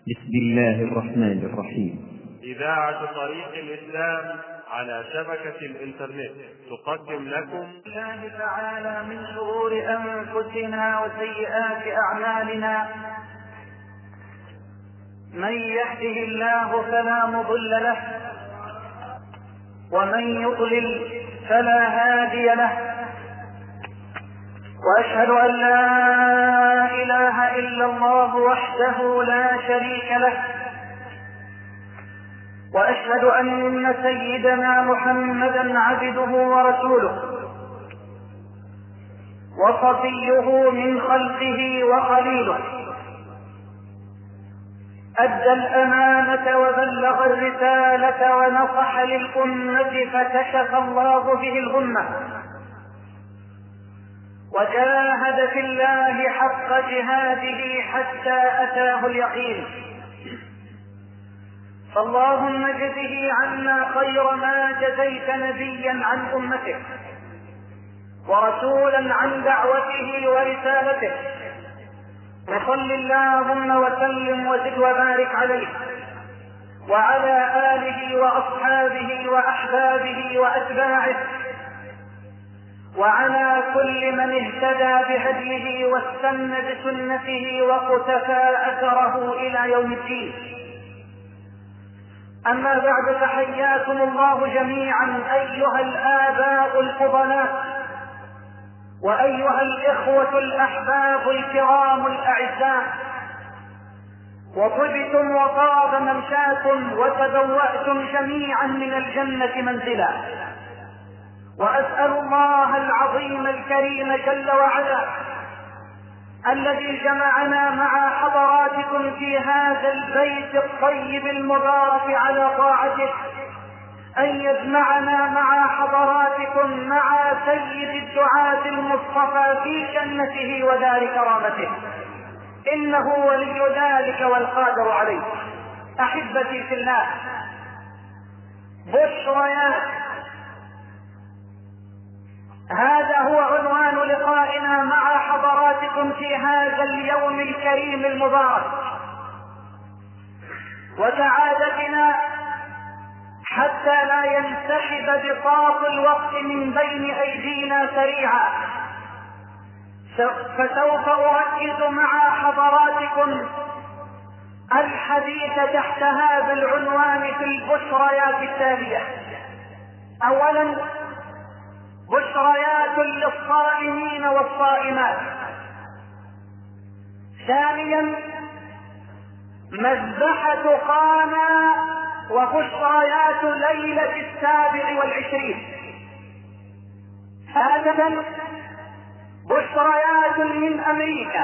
بسم الله الرحمن الرحيم. إذاعة طريق الإسلام على شبكة الإنترنت تقدم لكم الله تعالى من شرور أنفسنا وسيئات أعمالنا. من يهده الله فلا مضل له، ومن يضلل فلا هادي له، وأشهد أن لا إله إلا الله وحده لا شريك له، وأشهد أن سيدنا محمدا عبده ورسوله وصفيه من خلقه وخليله، أدى الأمانة وبلغ الرسالة ونصح للأمة فكشف الله به الغمة، وجاهد في الله حق جهاده حتى أتاه اليقين. فاللهم اجزه عنا خير ما جزيت نبيا عن أمته ورسولا عن دعوته ورسالته، وصل اللهم وسلم وزد وبارك عليه وعلى آله وأصحابه وأحبابه وأتباعه وعلى كل من اهتدى بهديه واستنى بسنته وقتفى أثره إلى يوم الدين. أما بعد، فحياكم الله جميعا أيها الآباء الفضلاء وأيها الإخوة الأحباب الكرام الأعزاء، وطبتم وطاب ممشاكم وتبوأتم جميعا من الجنة منزلا. وأسأل الله العظيم الكريم جل وعلا الذي جمعنا مع حضراتكم في هذا البيت الطيب المبارك على طاعته أن يجمعنا مع حضراتكم مع سيد الدعاة المصطفى في جنته ودار كرامته، إنه ولي ذلك والقادر عليه. أحبتي في الله، بشريات، هذا هو عنوان لقائنا مع حضراتكم في هذا اليوم الكريم المبارك، وسعادتنا حتى لا ينسحب بساط الوقت من بين أيدينا سريعا، فسوف أركز مع حضراتكم الحديث تحت هذا العنوان في البشريات التالية. أولا، بشريات للصائمين والصائمات. ثانيا، مذبحة قانا وبشريات ليلة 27. ثالثا، بشريات من أمريكا.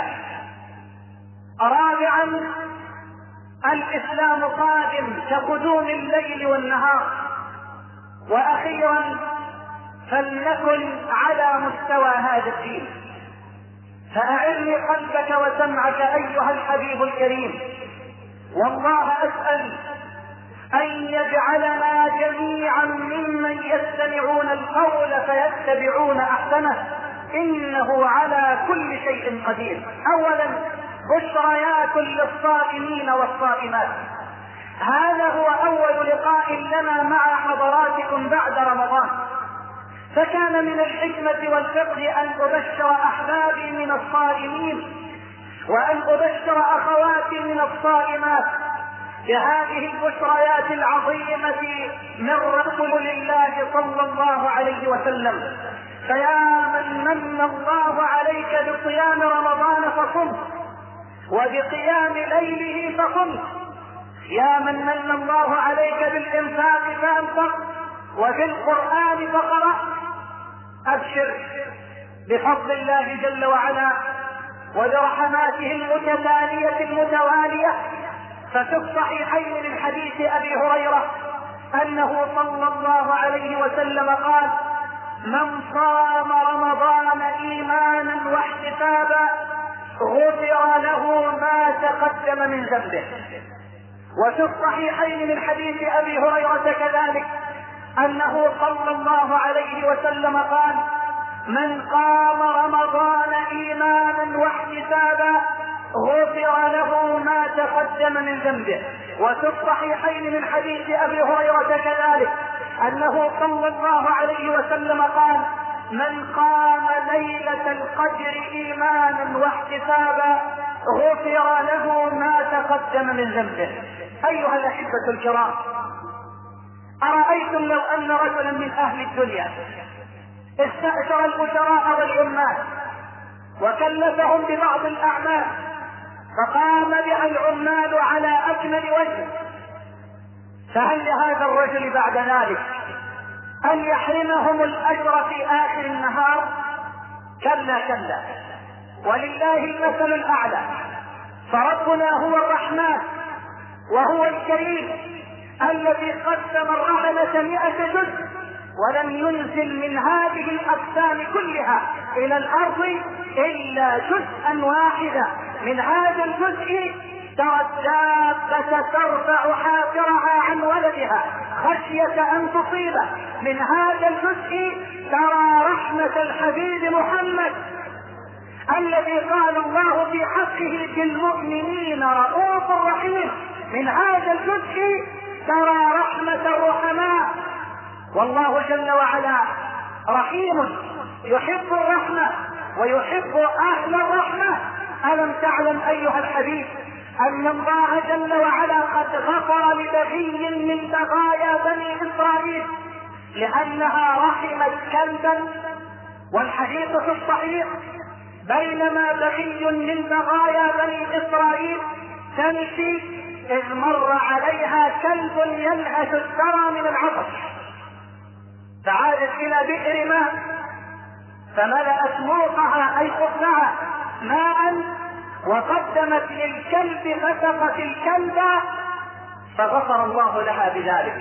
رابعا، الإسلام قادم كقدوم الليل والنهار. وأخيرا، فلنكن على مستوى هذا الدين. فأعرني قلبك وسمعك أيها الحبيب الكريم، والله أسأل أن يجعلنا جميعا ممن يستمعون القول فيتبعون أحسنه، إنه على كل شيء قدير. أولا، بشريات للصائمين والصائمات. هذا هو أول لقاء لنا مع حضراتكم بعد رمضان، فكان من الحكمة والفقه أن أبشر أحبابي من الصائمين وأن أبشر أخواتي من الصائمات بهذه البشريات العظيمة من رسول الله صلى الله عليه وسلم. فيا من من الله عليك بصيام رمضان فصم، وبقيام ليله فقم، يا من من الله عليك بالإنفاق فأنفق، وبالقرآن فقرأ. أبشر بفضل الله جل وعلا وبرحماته المتتالية المتوالية. ففي الصحيحين من حديث أبي هريرة أنه صلى الله عليه وسلم قال: من صام رمضان إيمانا واحتسابا غفر له ما تقدم من ذنبه. وفي الصحيحين من حديث أبي هريرة كذلك أنه صلى الله عليه وسلم قال: من قام رمضان إيمانا واحتسابا غفر له ما تقدم من ذنبه. وفي الصحيحين من حديث أبي هريرة كذلك أنه صلى الله عليه وسلم قال: من قام ليلة القدر إيمانا واحتسابا غفر له ما تقدم من ذنبه. أيها الأحبة الكرام، أرأيتم لو أن رجلا من أهل الدنيا استأجر الأجراء والعمال وكلفهم ببعض الأعمال فقام بها العمال على أكمل وجه، فهل لهذا الرجل بعد ذلك أن يحرمهم الأجر في آخر النهار؟ كلا كلا، ولله المثل الأعلى. فربنا هو الرحمن وهو الكريم الذي قسم الرحمة 100 جزء ولم ينزل من هذه الأقسام كلها إلى الأرض إلا جزءا واحدا. من هذا الجزء ترى الدابة ترفع حافرها عن ولدها خشية أن تصيبه. من هذا الجزء ترى رحمة الحبيب محمد الذي قال الله في حقه بالمؤمنين رؤوف رحيم. من هذا الجزء ترى رحمة الرحماء، والله جل وعلا رحيم يحب الرحمة ويحب أهل الرحمة. ألم تعلم أيها الحبيب أن الله جل وعلا قد غفر لبغي من بغايا بني إسرائيل لأنها رحمت كلبا؟ والحديث في الصحيح: بينما بغي من بغايا بني إسرائيل تمشي إذ مر عليها كلب ينهش الثرى من العطش، فعادت إلى بئر ماء فملأت موقها أي قطنها ماء وقدمت للكلب فسقت الكلب فغفر الله لها بذلك.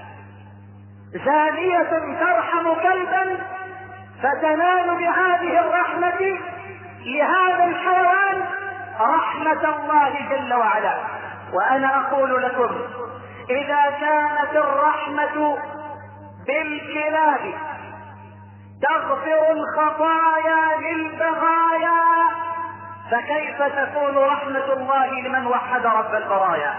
زانية ترحم كلبا فتنال بهذه الرحمة لهذا الحيوان رحمة الله جل وعلا. وأنا أقول لكم: إذا كانت الرحمة بالكلاب تغفر الخطايا للبغايا فكيف تكون رحمة الله لمن وحد رب البرايا؟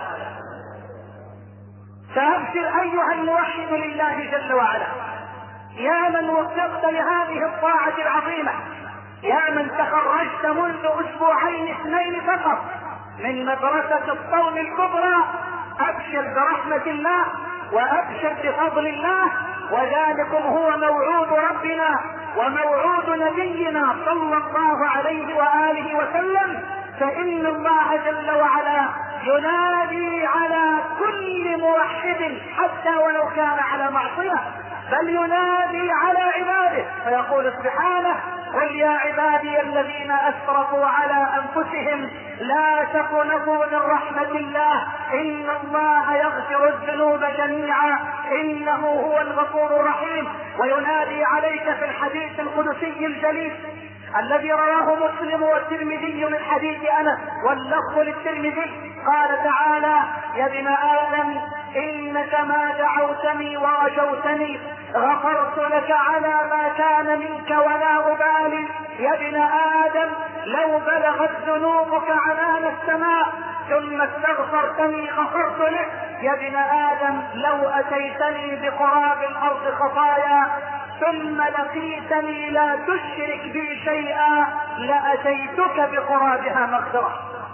فأبشر أيها الموحد لله جل وعلا، يا من وفقت لهذه الطاعة العظيمة، يا من تخرجت منذ أسبوعين 2 فقط من مدرسة الصوم الكبرى، أبشر برحمة الله وأبشر بفضل الله، وذلكم هو موعود ربنا وموعود نبينا صلى الله عليه وآله وسلم. فإن الله جل وعلا ينادي على كل موحد حتى ولو كان على معصية، بل ينادي على عباده فيقول سبحانه: قل يا عبادي الذين أسرفوا على أنفسهم لا تقنطوا من رحمة الله إن الله يغفر الذنوب جميعا إنه هو الغفور الرحيم. وينادي عليك في الحديث القدسي الجليل الذي رواه مسلم والترمذي من حديث أنس واللفظ للترمذي، قال تعالى: يا ابن آدم إنك ما دعوتني ورجوتني غفرت لك على ما كان منك ولا أبالي. يا ابن آدم لو بلغت ذنوبك عنان السماء ثم استغفرتني غفرت لك. يا ابن آدم لو أتيتني بقراب الأرض خطايا ثم لقيتني لا تشرك بي شيئا لأتيتك بقرابها مغفرة.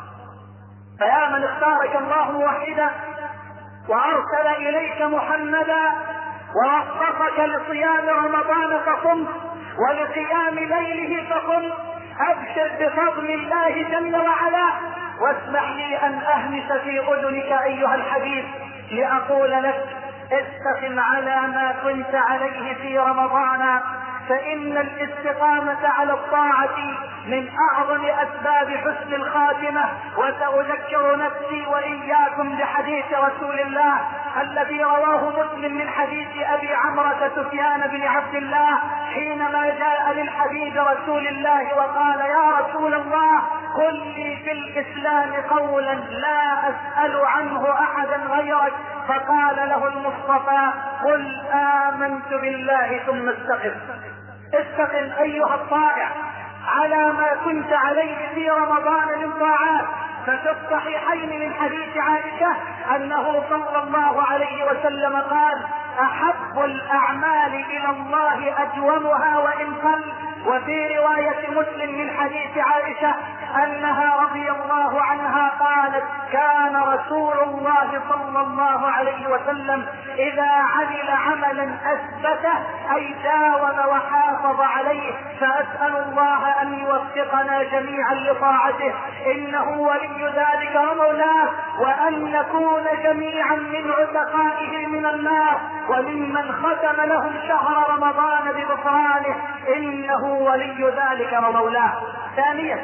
فيا من اختارك الله موحدا وأرسل إليك محمدا ووفقك لصيام رمضان فقم ولقيام ليله فقم، أبشر بفضل الله جل وعلا. واسمح لي أن أهمس في أذنك أيها الحبيب لأقول لك: استقم على ما كنت عليه في رمضان، فإن الاستقامة على الطاعة من أعظم أسباب حسن الخاتمة. وسأذكر نفسي وإياكم بحديث رسول الله الذي رواه مسلم من حديث أبي عمرة سفيان بن عبد الله حينما جاء للحبيب رسول الله وقال: يا رسول الله قل لي في الإسلام قولا لا أسأل عنه أحدا غيرك. فقال له المصطفى: قل آمنت بالله ثم استقم. استقم أيها الطائع على ما كنت عليه في رمضان من طاعات. ففي الصحيحين من حديث عائشة أنه صلى الله عليه وسلم قال: أحب الأعمال إلى الله أدومها وإن قل. وفي رواية مسلم من حديث عائشة أنها رضي الله عنها قالت: كان رسول الله صلى الله عليه وسلم إذا عمل عملا أثبته أي داوم وحافظ عليه. فأسأل الله أن يوفقنا جميعا لطاعته إنه ولي ذلك ومولاه، وأن نكون جميعا من عتقائه من النار وممن ختم لهم شهر رمضان بغفرانه إنه ولي ذلك ومولاه. ثانيا،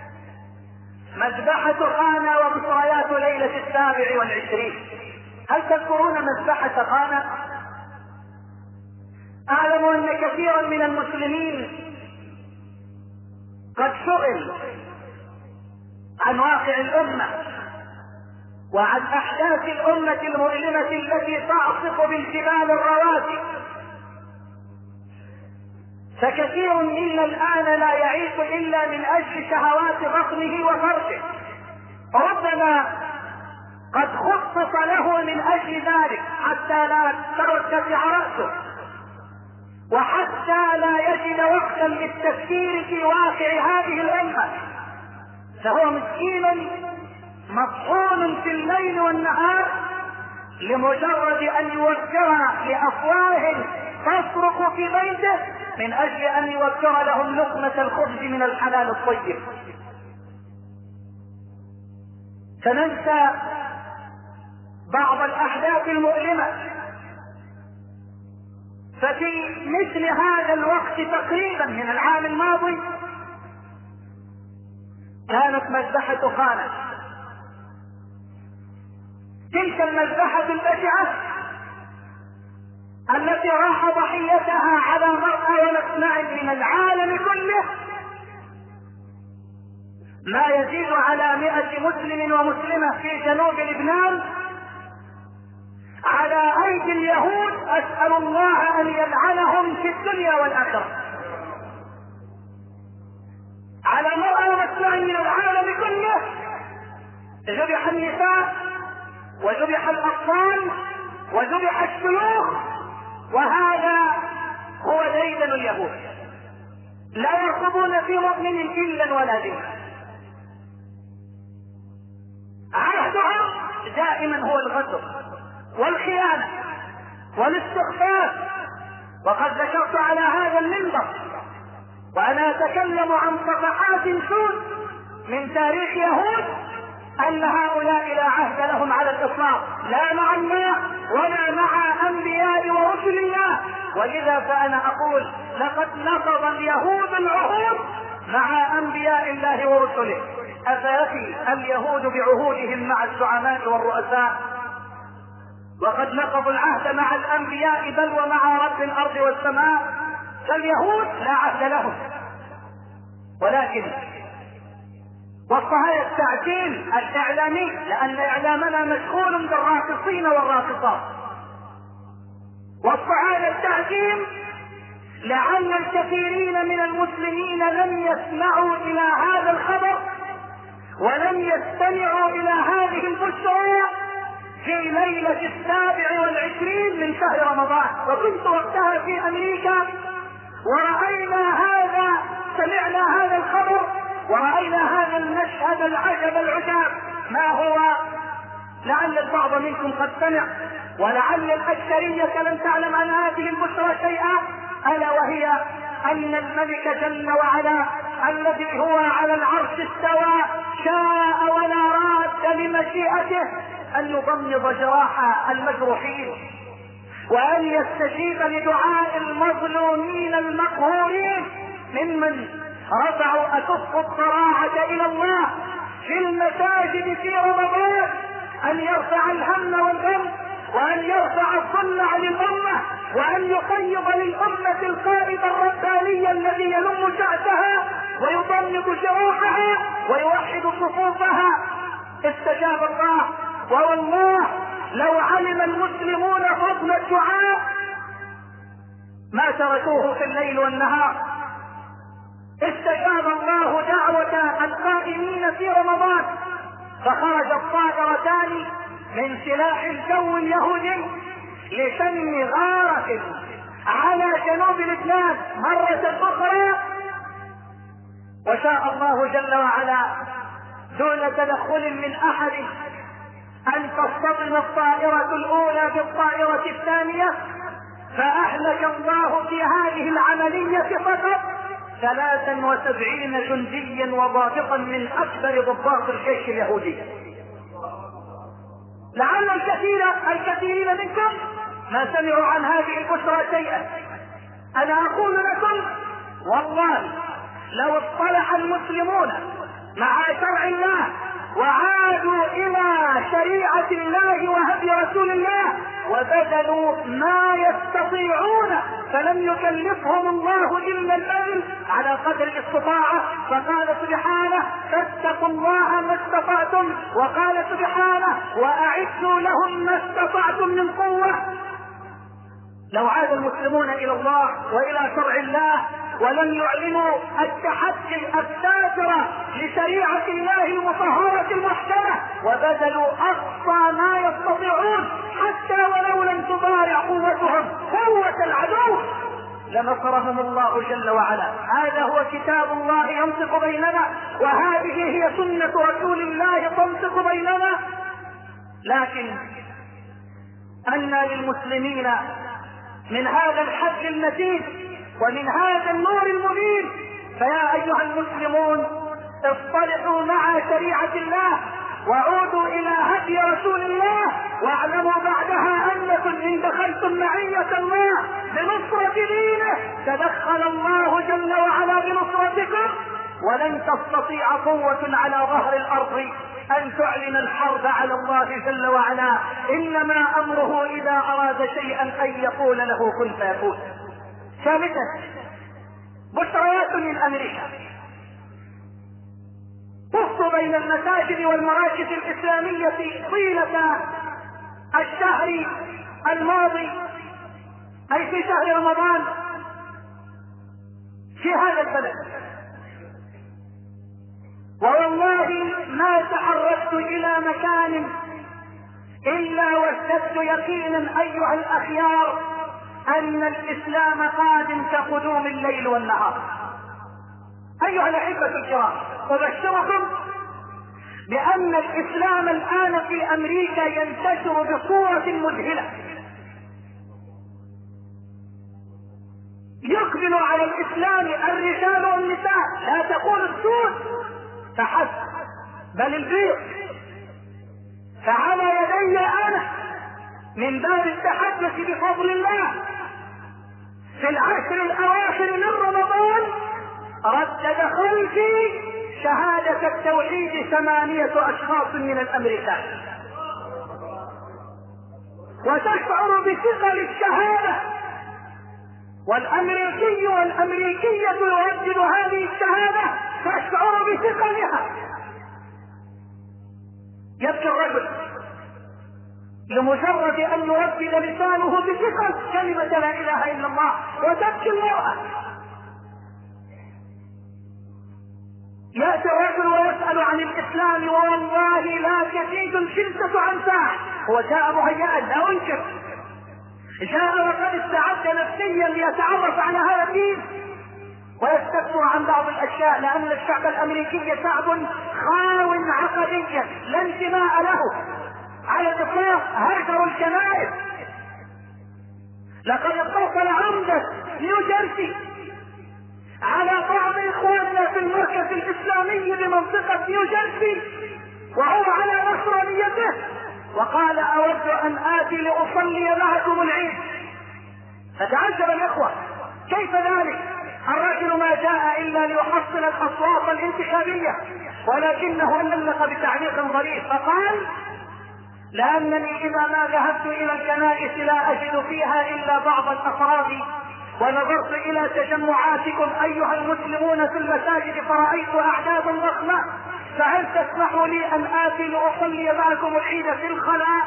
مذبحة قانا وبشريات ليلة 27. هل تذكرون مذبحة قانا؟ أعلم أن كثيرا من المسلمين قد سئل عن واقع الأمة وعن أحداث الأمة المؤلمة التي تعصف بالجبال الرواسي، فكثير منا الآن لا يعيش إلا من أجل شهوات بطنه وفرجه، ربما قد خصص له من أجل ذلك حتى لا ترتفع رأسه وحتى لا يجد وقتا للتفكير في واقع هذه الأمة، فهو مسكين مطحون في الليل والنهار لمجرد أن يوفر لأفواه تصرخ في بيته من أجل أن يوفر لهم لقمة الخبز من الحلال الطيب. فننسى بعض الأحداث المؤلمة. ففي مثل هذا الوقت تقريبا من العام الماضي كانت مذبحة قانا، تلك المذبحة البشعة التي راح ضحيتها على مرأى ومسمع من العالم كله ما يزيد على 100 مسلم ومسلمة في جنوب لبنان على أيدي اليهود. أسأل الله أن يلعنهم في الدنيا والآخرة. على مرأى ومسمع من العالم كله ذبح النساء وذبح الأطفال وذبح الشيوخ، وهذا هو ديدن اليهود، لا يرقبون في مؤمن إلا ولا ذمة. عهدهم دائما هو الغدر والخيانة والاستخفاف. وقد ذكرت على هذا المنبر وأنا أتكلم عن صفحات سود من تاريخ يهود أن هؤلاء لا عهد لهم على الإطلاق، لا مع الله ولا مع أنبياء ورسل الله. ولذا فأنا أقول لقد نقض اليهود العهود مع أنبياء الله ورسله. أفيفي اليهود بعهودهم مع الزعماء والرؤساء؟ وقد نقضوا العهد مع الأنبياء بل ومع رب الأرض والسماء. فاليهود لا عهد لهم، ولكن وسط هذا التعتيم الإعلامي، لأن إعلامنا مشغول بالراقصين والراقصات، وسط هذا التعتيم لعل الكثيرين من المسلمين لم يسمعوا إلى هذا الخبر ولم يستمعوا إلى هذه البشرى في ليلة 27 من شهر رمضان. وكنت وقتها في أمريكا سمعنا هذا الخبر ورأينا هذا المشهد العجب العجاب. ما هو؟ لعل البعض منكم قد سمع ولعل الأكثرية لم تعلم عن هذه البشرى شيئا، ألا وهي أن الملك جل وعلا الذي هو على العرش استوى شاء ولا راد لمشيئته أن يضمد جراح المجروحين وأن يستجيب لدعاء المظلومين المقهورين ممن رفعوا أكف الضراعة إلى الله في المساجد في رمضان، أن يرفع الهم والغم وأن يرفع الظل عن الأمة وأن يقيض للأمة القائد الرباني الذي يلم شأسها ويضمد جروحها ويوحد صفوفها. استجاب الله، ووالله لو علم المسلمون فضل الدعاء ما تركوه في الليل والنهار. استجاب الله دعوة القائمين في رمضان، فخرجت طائرتان من سلاح الجو اليهودي لشن غارة على جنوب لبنان مرة أخرى، وشاء الله جل وعلا دون تدخل من أحد أن تصطدم الطائرة الأولى بالطائرة الثانية، فأهلك الله في هذه العملية فقط 73 جنديا وضابطا من أكبر ضباط الجيش اليهودي. لعل الكثيرين منكم ما سمعوا عن هذه البشرى شيئا. أنا أقول لكم والله لو اصطلح المسلمون مع شرع الله وعادوا إلى شريعة الله وهدي رسول الله وبذلوا ما يستطيعون، فلم يكلفهم الله إلا البذل على قدر الاستطاعة. فقال سبحانه: فاتقوا الله ما استطعتم، وقال سبحانه: وأعدوا لهم ما استطعتم من قوة. لو عاد المسلمون إلى الله وإلى شرع الله ولم يعلنوا التحدي الساتر لشريعة الله المطهرة المحكمة وبذلوا أقصى ما يستطيعون حتى ولو لم تضارع قوتهم قوة العدو، لنصرهم الله جل وعلا. هذا هو كتاب الله ينطق بيننا، وهذه هي سنة رسول الله تنطق بيننا. لكن أن للمسلمين من هذا الحد المتين ومن هذا النور المبين؟ فيا أيها المسلمون اصطلحوا مع شريعة الله وعودوا إلى هدي رسول الله، واعلموا بعدها أنكم إن دخلتم معية الله بنصرة دينه تدخل الله جل وعلا بنصرتكم، ولن تستطيع قوة على ظهر الأرض أن تعلن الحرب على الله جل وعلا. إنما أمره إذا أراد شيئا أن يقول له كن فيكون. ثالثا، بشريات من أمريكا تخطو بين المساجد والمراكز الإسلامية طيلة الشهر الماضي، أي في شهر رمضان في هذا البلد، والله ما تحركت إلى مكان إلا وازددت يقينا أيها الأخيار أن الإسلام قادم كقدوم الليل والنهار. أيها الأحبة الكرام، أبشركم بأن الإسلام الآن في أمريكا ينتشر بصورة مذهلة، يقبل على الإسلام الرجال والنساء، لا تقول السود فحسب بل البيض. فعلى يدي أنا من باب التحدث بفضل الله في العشر الأواخر من رمضان ردد خلفي شهادة التوحيد 8 أشخاص من الأمريكان، وتشعر بثقل الشهادة، والأمريكي والأمريكية يردد هذه الشهادة تشعر بثقلها. يبكي الرجل لمجرد أن يردد لسانه بثقل كلمة لا إله إلا الله، وتبكي المرأة. يأتي الرجل ويسأل عن الإسلام والله لا تزيد الجلسة عن ساعة، هو جاء مهيئا لا أنكر، جاء وقد استعد نفسيا ليتعرف على هذا الدين ويستكبر عن بعض الأشياء، لأن الشعب الأمريكي شعب خاو عقديا لا انتماء له على الإطلاق، هاجروا الكنائس. لقد اتصل عمدة نيوجيرسي على بعض إخواننا في المركز الإسلامي بمنطقة نيوجيرسي وهو على نصرانيته، وقال أود أن آتي لأصلي معكم العيد. فتعجب الإخوة كيف ذلك؟ الرجل ما جاء إلا ليحصل الأصوات الانتخابية، ولكنه علق بتعليق ظريف فقال: لأنني إذا ما ذهبت إلى الكنائس لا أجد فيها إلا بعض الأفراد، ونظرت إلى تجمعاتكم أيها المسلمون في المساجد فرأيت أعدادا ضخمة، فهل تسمحوا لي أن آتي لأصلي معكم العيد في الخلاء؟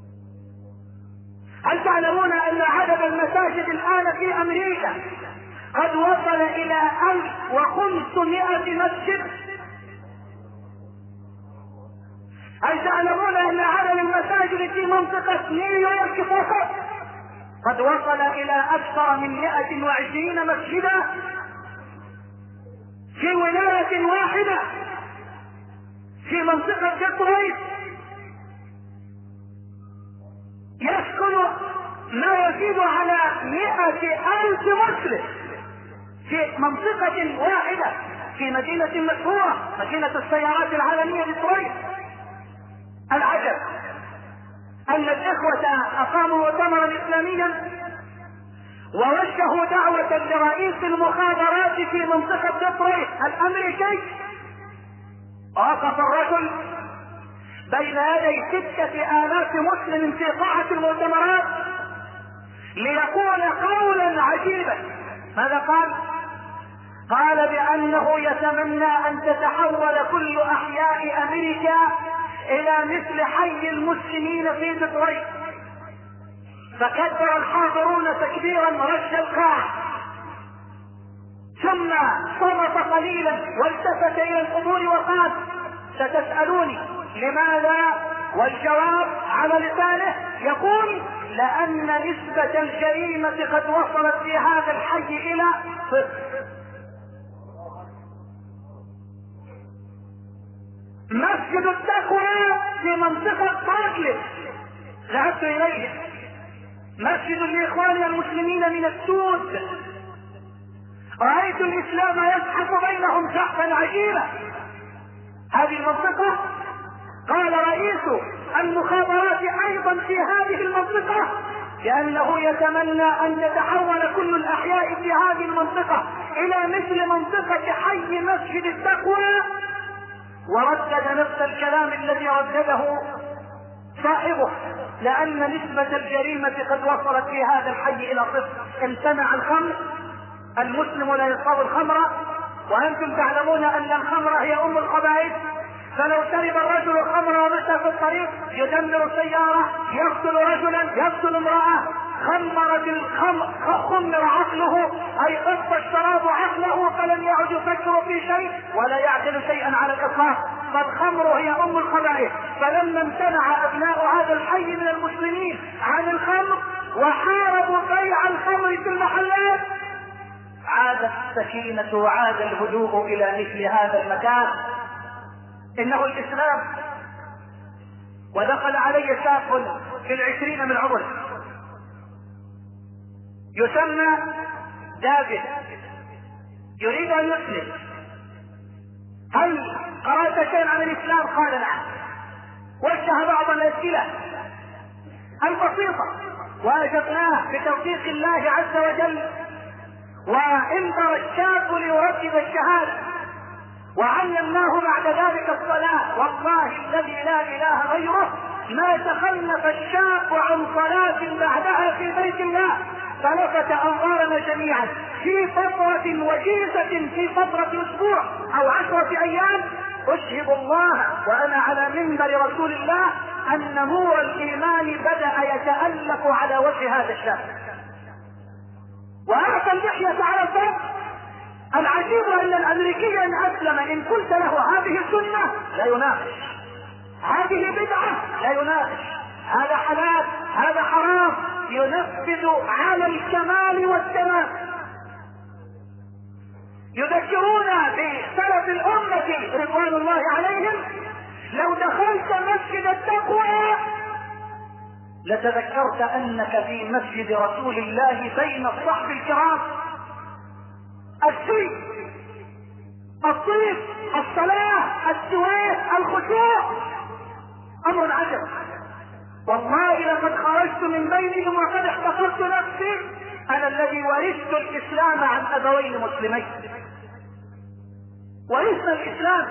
هل تعلمون أن عدد المساجد الآن في أمريكا قد وصل إلى 1500 مسجد. هل تعلمون أن عدد المساجد في منطقة نيويورك فقط قد وصل إلى أكثر من 120 مسجدا في ولاية واحدة في منطقة ديترويت؟ يسكن ما يزيد على 100,000 مسلم في منطقة واحدة في مدينة مشهورة، مدينة السيارات العالمية ديترويت. العجب أن الإخوة أقاموا مؤتمرا إسلاميا ووجهوا دعوة لرئيس المخابرات في منطقة ديترويت الأمريكي. وقف الرجل بين يدي 6,000 مسلم في قاعة المؤتمرات ليقول قولا عجيبا. ماذا قال؟ قال بأنه يتمنى أن تتحول كل أحياء أمريكا إلى مثل حي المسلمين في ديترويت. فكبر الحاضرون تكبيرا رج القاع، ثم صمت قليلا والتفت إلى القبور وقال: ستسألوني لماذا؟ والجواب على لسانه يقول: لأن نسبة الجريمة قد وصلت في هذا الحي إلى 0. مسجد التقوى في منطقة طاقلب ذهبت إليه، مسجد لإخواننا المسلمين من السود. رأيت الإسلام يزحف بينهم زحفا عجيبا. هذه المنطقة قال رئيس المخابرات أيضا في هذه المنطقة لأنه يتمنى أن تتحول كل الأحياء في هذه المنطقة إلى مثل منطقة حي مسجد التقوى، وردد نفس الكلام الذي ردده صاحبه، لأن نسبة الجريمة قد وصلت في هذا الحي إلى 0. امتنع الخمر، المسلم لا يشرب الخمر، وأنتم تعلمون أن الخمر هي أم الخبائث. فلو شرب الرجل الخمر ومشى في الطريق يدمر السيارة، يقتل رجلا، يقتل امرأة. خمر عقله، أي قص الشراب عقله فلم يعد يفكر في شيء ولا يعقل شيئا على الإطلاق. فالخمر هي أم الخبائث. فلما امتنع أبناء هذا الحي من المسلمين عن الخمر وحاربوا بيع الخمر في المحلات، عادت السكينة وعاد الهدوء إلى مثل هذا المكان. إنه الإسلام. ودخل علي شاب في 20 من عمره يسمى دافيد، يريد أن يسلم. هل قرأت شيئا عن الإسلام؟ قال نعم. وجه بعض الأسئلة البسيطة وأجبناه بتوفيق الله عز وجل. وانظر الشاب ليرتب الشهادة، وعلمناه بعد ذلك الصلاة. والله الذي لا إله غيره ما تخلف الشاب عن صلاة بعدها في بيت الله، فلفت أنظارنا جميعا في فترة وجيزة، في فترة أسبوع أو 10 أيام. أشهد الله وأنا على منبر رسول الله أن نور الإيمان بدأ يتألق على وجه هذا الشاب، وأعطى اللحية على الفم. العجيب أن الأمريكي إن أسلم إن قلت له هذه سنة لا يناقش، هذه بدعة لا يناقش، هذا حلال هذا حرام، ينفذ على الكمال والتمام. يذكرون بسلف الأمة رضوان الله عليهم: لو دخلت مسجد التقوى لتذكرت أنك في مسجد رسول الله بين الصحب الكرام. السيف، الطيب، الصلاة، السواك، الخشوع، أمر عجب. والله لقد خرجت من بينهم وقد احتفظت نفسي أنا الذي ورثت الإسلام عن أبوين مسلمين. ورثنا الإسلام.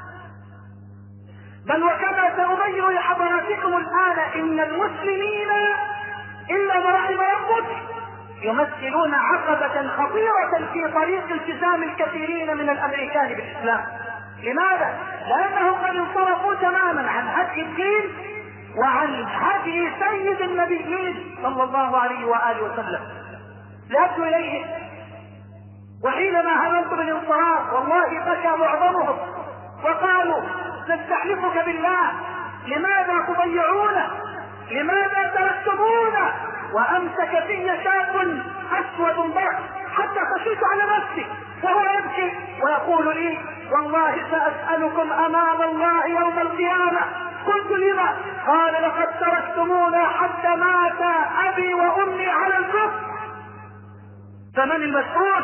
بل وكما سأبين لحضراتكم الآن إن المسلمين إلا ما رحم ربك يمثلون عقبة خطيرة في طريق التزام الكثيرين من الأمريكان بالإسلام. لماذا؟ لأنهم قد انصرفوا تماما عن هدي الدين وعن هدي سيد النبيين صلى الله عليه وآله وسلم. ذهبت إليه وحينما هممت بالانصراف والله بكى معظمهم وقالوا نستحلفك بالله لماذا تضيعونه؟ لماذا تركتمونه؟ وامسك في شاب اسود ضخم حتى خشيت على نفسي وهو يبكي ويقول لي والله سأسألكم امام الله يوم القيامة. قلت لما؟ قال لقد تركتمونا حتى مات ابي وامي على الكفر. فمن المسؤول؟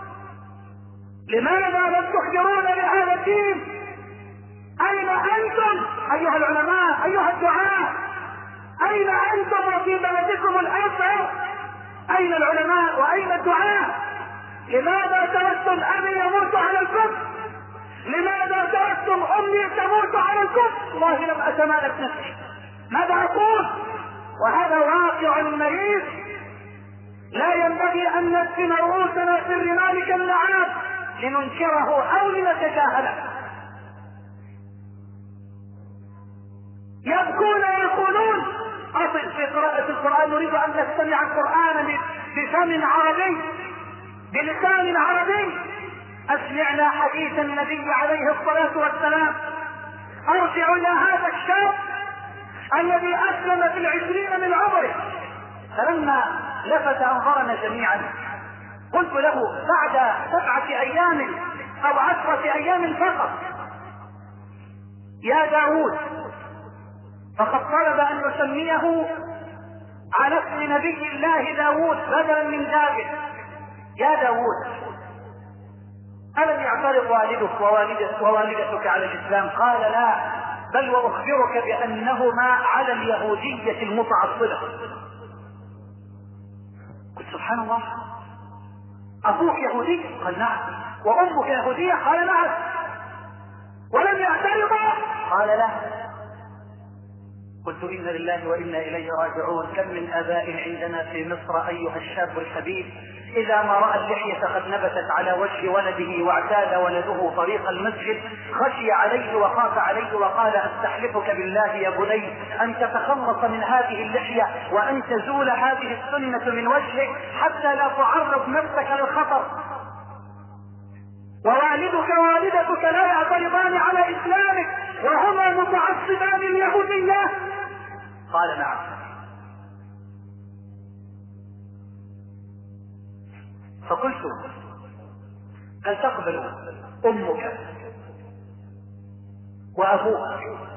لماذا لم تحضرون لهذا الدين؟ اين انتم ايها العلماء ايها الدعاة؟ اين انتم وفي بلدكم الازهر؟ اين العلماء واين الدعاة؟ لماذا تركتم ابي يموت على الكفر؟ لماذا تركتم امي تموت على الكفر؟ والله لم اتمالك نفسي ماذا اقول؟ وهذا واقع مريض لا ينبغي ان ندفن رؤوسنا في الرمال كاللعاب لننكره او لنتجاهله. يبكون ويقولون اصل في قراءة القرآن نريد ان نستمع القرآن بفم عربي بلسان عربي. اسمعنا حديث النبي عليه الصلاة والسلام. ارجع الى هذا الشاب الذي اسلم في 20 من عمره، فلما لفت انظرنا جميعا قلت له بعد 7 ايام او 10 ايام فقط يا داود، فقد طلب ان نسميه على اسم نبي الله داود بدلا من داود. يا داود ألم يعترض والدك ووالدتك على الإسلام؟ قال لا، بل وأخبرك بأنهما على اليهودية المتعصبة. قلت سبحان الله، أبوك يهودي؟ قال نعم. وأمك يهودية؟ قال نعم. ولم يعترض؟ قال لا. قلت إنا لله وإنا إليه راجعون. كم من آباء عندنا في مصر أيها الشاب الحبيب إذا ما رأى اللحية قد نبتت على وجه ولده واعتاد ولده طريق المسجد خشي عليه وخاف عليه وقال أستحلفك بالله يا بني أن تتخلص من هذه اللحية وأن تزول هذه السنة من وجهك حتى لا تعرض نفسك للخطر. ووالدك ووالدتك لا يعترضان على إسلامك وهما متعصبان اليهودية؟ قال نعم. فقلت هل تقبل أمك وأبوك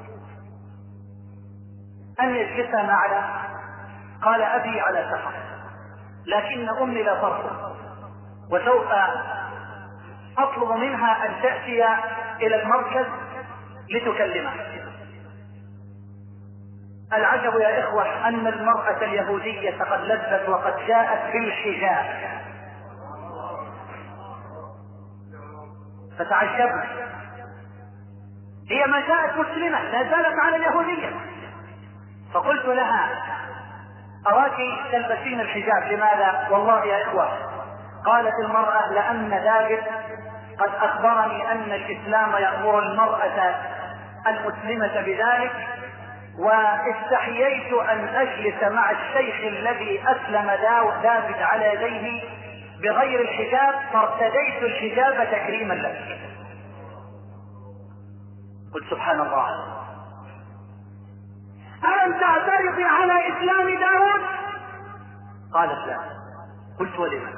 أن يجلسا معنا؟ قال أبي على سفر لكن أمي لا ترفض، وسوف أطلب منها أن تأتي إلى المركز لتكلمه. العجب يا إخوة أن المرأة اليهودية قد لذت وقد جاءت بالحجاب، فتعجبت. هي ما جاءت مسلمة، لا زالت على اليهودية. فقلت لها أراك تلبسين الحجاب، لماذا؟ والله يا إخوة قالت المرأة لأن داود قد أخبرني أن الإسلام يأمر المرأة المسلمة بذلك، واستحييت أن أجلس مع الشيخ الذي أسلم داود على يديه بغير الحجاب، فارتديت الحجاب تكريما لك. قلت سبحان الله، ألم تعترضي على إسلام داود؟ قالت لا. قلت ولما؟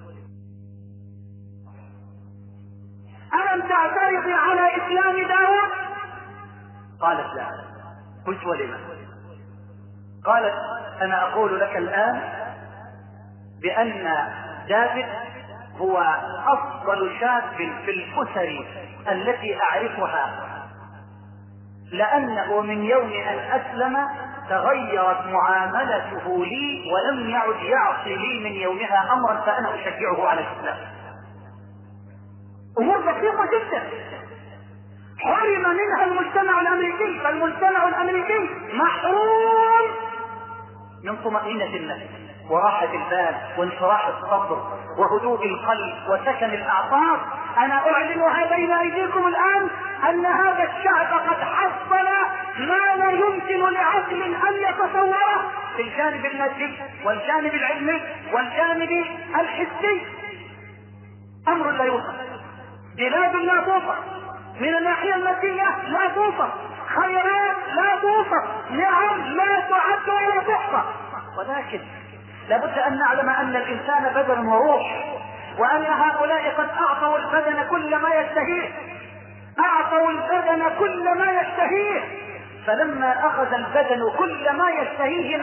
ألم تعترضي على إسلام داود؟ قالت لا. قلت ولما؟ قالت أنا أقول لك الآن بأن داود هو أفضل شاب في الأسر التي أعرفها، لأنه من يوم أن أسلم تغيرت معاملته لي ولم يعد يعصي لي من يومها أمرا، فأنا أشجعه على الإسلام. أمور بسيطة جدا حرم منها المجتمع الأمريكي، فالمجتمع الأمريكي محروم من طمأنينة النفس وراحة البال وانشراح الصدر وهدوء القلب وسكن الأعصاب. أنا أعلنها بين أيديكم الآن أن هذا الشعب قد حصل ما لا يمكن لعقل أن يتصوره في الجانب المادي والجانب العلمي والجانب الحسي. امر لا يوصف، بلاد لا توصف، من الناحية المادية لا توصف، خيرات لا توصف، نعم لا تعد ولا تحصى. ولكن لابد ان نعلم ان الانسان بدن وروح، وان هؤلاء قد اعطوا البدن كل ما يشتهيه، اعطوا البدن كل ما يشتهيه. فلما اخذ البدن كل ما يشتهيه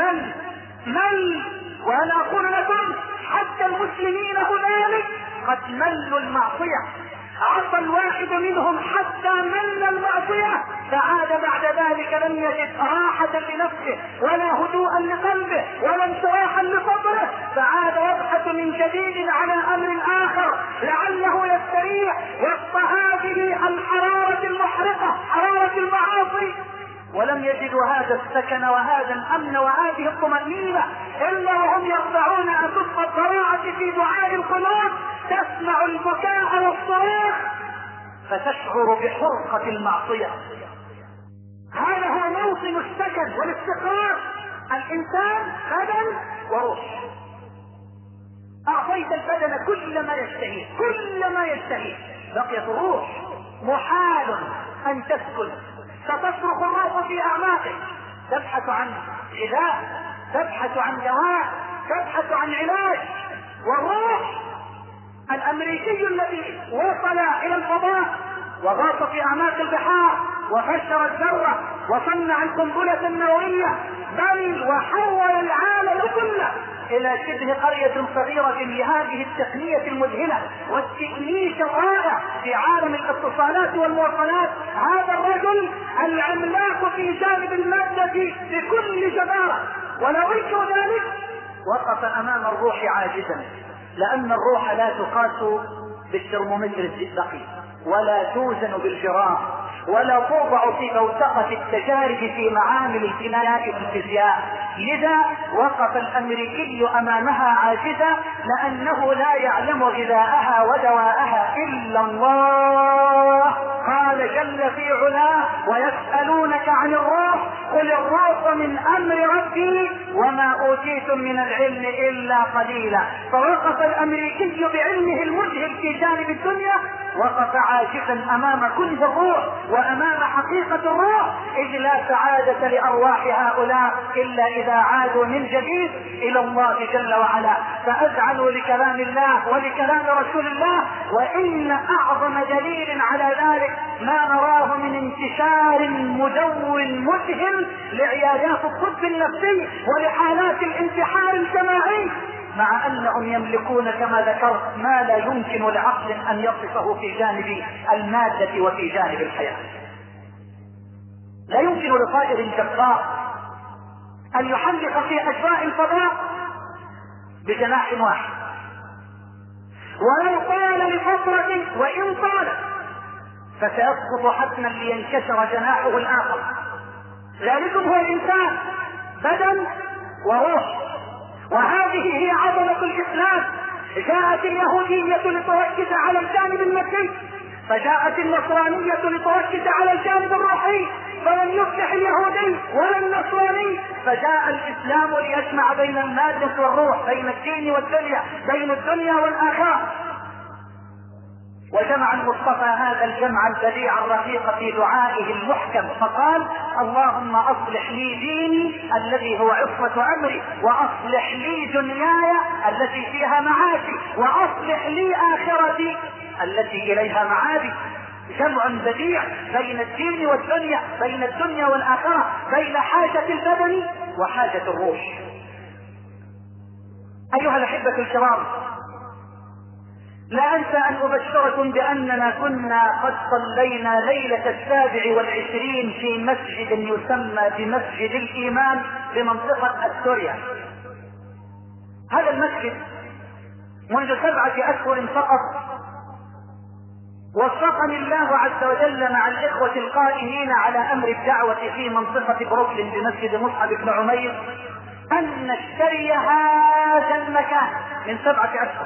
من وانا اقول لكم حتى المسلمين هنالك قد ملوا المعصية، عصى الواحد منهم حتى مل المعصية، فعاد بعد ذلك لم يجد راحة لنفسه ولا هدوءا لقلبه ولا انشراحا لصدره، فعاد يبحث من جديد على امر اخر لعله يستريح وسط هذه الحرارة المحرقة، حرارة المعاصي. ولم يجدوا هذا السكن وهذا الامن وهذه الطمأنينة الا وهم يرفعون اكف الضراعة في دعاء القنوت، تسمع البكاء والصراخ فتشعر بحرقة المعصية. هذا هو موطن السكن والاستقرار. الانسان بدن وروح، اعطيت البدن كل ما يشتهيه، كل ما يشتهيه، بقيت الروح محال ان تسكن. ستصرخ الروح في اعماقك، تبحث عن غذاء، تبحث عن دواء، تبحث عن علاج. والروح الامريكي الذي وصل الى الفضاء وغاص في اعماق البحار وفجر الذرة وصنع القنبلة النووية، بل وحول العالم كله الى شبه قرية صغيرة بهذه التقنية المذهلة والتكنيك الرائع في عالم الاتصالات والمواصلات، هذا الرجل العملاق في جانب المادة بكل جدارة، ولو انكر ذلك وقف امام الروح عاجزا، لان الروح لا تقاس بالترمومتر الدقيق ولا توزن بالجرام ولا توضع في بوتقة التجارب في معامل الكيمياء والفيزياء. لذا وقف الامريكي امامها عاجزا، لانه لا يعلم غذاءها ودواءها الا الله. قال جل في علاه: ويسألونك عن الروح قل الروح من امر ربي وما اوتيتم من العلم الا قليلا. فوقف الامريكي بعلمه المذهل في جانب الدنيا، وقف عاجزا امام كنز الروح وامام حقيقة الروح، اذ لا سعادة لارواح هؤلاء الا اذا عادوا من جديد الى الله جل وعلا. فاذعنوا لكلام الله ولكلام رسول الله، وان اعظم دليل على ذلك ما نراه من انتشار مدون مذهل لعيادات الطب النفسي ولحالات الانتحار الجماعي، مع انهم يملكون كما ذكرت ما لا يمكن لعقل ان يصفه في جانب المادة وفي جانب الحياة. لا يمكن لطائر جبار ان يحلق في اجواء الفضاء بجناح واحد، ولو طال لفترة وان طال فسيسقط حتما لينكسر جناحه الاخر. ذلكم هو الانسان، بدن وروح، وهذه هي عظمة الاسلام. جاءت اليهودية لتركز على الجانب المادي، فجاءت النصرانية لتركز على الجانب الروحي، فلم يفلح اليهودي ولا النصراني، فجاء الاسلام ليجمع بين المادة والروح، بين الدين والدنيا، بين الدنيا والاخرة. وجمع المصطفى هذا الجمع البديع الرقيق في دعائه المحكم، فقال: اللهم اصلح لي ديني الذي هو عصمة امري، واصلح لي دنياي التي فيها معاشي، واصلح لي اخرتي التي اليها معادي. جمع بديع بين الدين والدنيا، بين الدنيا والاخرة، بين حاجة البدن وحاجة الروح. ايها الاحبة الكرام، لا انسى ان ابشركم باننا كنا قد صلينا ليلة 27 في مسجد يسمى بمسجد الايمان بمنطقة استوريا. هذا المسجد منذ 7 أشهر فقط وفقني الله عز وجل مع الاخوة القائمين على امر الدعوة في منطقة بروكلين بمسجد مصعب بن عمير ان نشتري هذا المكان من 7 أشهر.